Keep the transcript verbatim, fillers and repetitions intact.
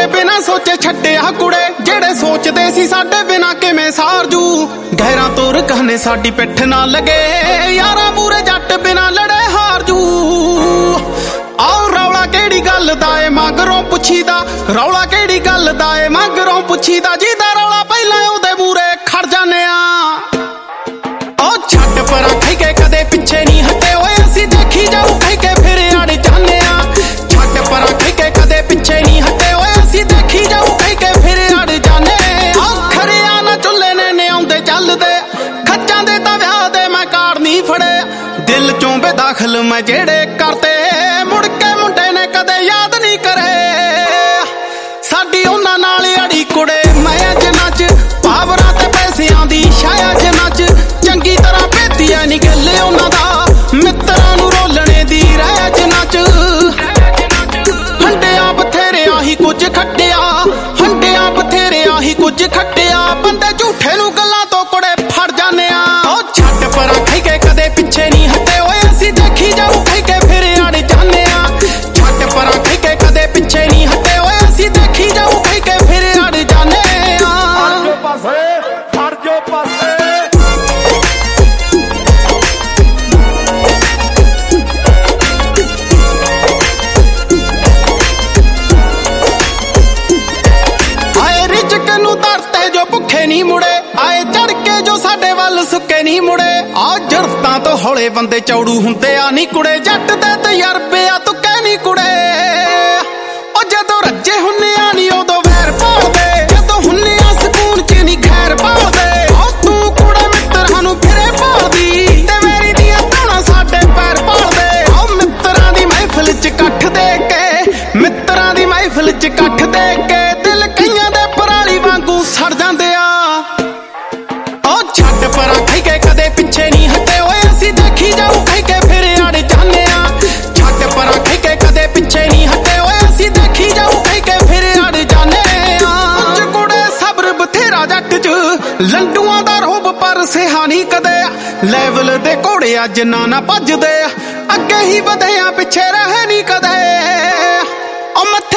बिना सोचे छड्डिया कुड़े जेड़े सोचदे सी साडे बिना किवें सारजू। गैरां तोर कहने साडी पिठ ना लगे यारां मूरे जट बिना लड़े हारजू। आओ रौला केड़ी गल दा ए मगरों पुछीदा, रौला केड़ी गल दा ए मगरों पुछीदा। जिहदा रौला पहलां ओहदे मूरे खड़ जाने आ। ओ छड्ड परां कही के कदे पिछे नहीं हटे ओए असीं देखी जाऊ कही के फिर अड़ जाने आ। छड्ड परां कही के कदे पिछे नहीं हटे ओए असीं देखी जाऊ कही के फिर अड़ जाने आ। खरिया ना चुल्हे ने न्याउंदे चलदे खच्चां दे तां विआह दे मैं कार नहीं फड़े। दिल चों बेदाखल मैं जेड़े करते मुड़ के मुंडे ने कदे याद नहीं करे। साडी उन्हां नाल अड़ी कुड़े मैं अज नच पावरां ते पैसियां दी शायद नच। चंगी तरह भेतिया नहीं गल उन्हां दा मित्रां नूं रोलणे दी रैज नच। हंडिया बथेरे आही कुछ खट्टिया, हंडिया बथेरे आही कुछ खट्टिया। बंदे झूठे नूं गल्लां तो कुड़े फड़ जाने आ। ओ छड्ड परां कही के कदे पिछे नहीं हटे ओए असीं देखी जाऊ कही के फिर अड़ जाने आ। छड्ड परां कही के कदे पिछे नहीं हटे ओए असीं देखी जाऊ कही के फिर अड़ जाने आ। हट जो पासे, हट जो पासे। आए रिजक नूं दरते जो भुखे नहीं मुड़े, आए चढ़ के जो साडे वल सुके नहीं मुड़े। आ जरतां तो हौले बंदे चौड़ू हुंदे आ नी कुड़े, जट दे तजरबे आ तुके नहीं कुड़े। ओ जदों रज्जे हुन्ने आ नी उदों वैर भालदे, जदों हुन्ने आ सकून च नी खैर भालदे। ओ तूं कुड़े मित्तरां नूं फिरे भालदी ते मेरी दियां धौणां साडे पैर भालदे। ओ मित्तरां दी महफिल च कट्ठ दे के, मित्तरां दी महफिल च कट्ठ दे के दिल कईयां दे पराली वांगू सड़ जांदे आ। ओ छड्ड परां कही के कदे पिछे नहीं हटे ओए असीं देखी जाऊ कही के फिर अड़ जाने आ। छड्ड परां कही के कदे पिछे नहीं हटे ओए असीं देखी जाऊ कही के फिर अड़ जाने आ। कुछ कुड़े सब्र बथेरा जट च लंडूआं दा रोब पर सिहा नहीं कदे। लेवल दे घोड़े अज ना ना भजदे अगे ही वधे आ पिछे रहे नहीं कदे। ओ मत्थे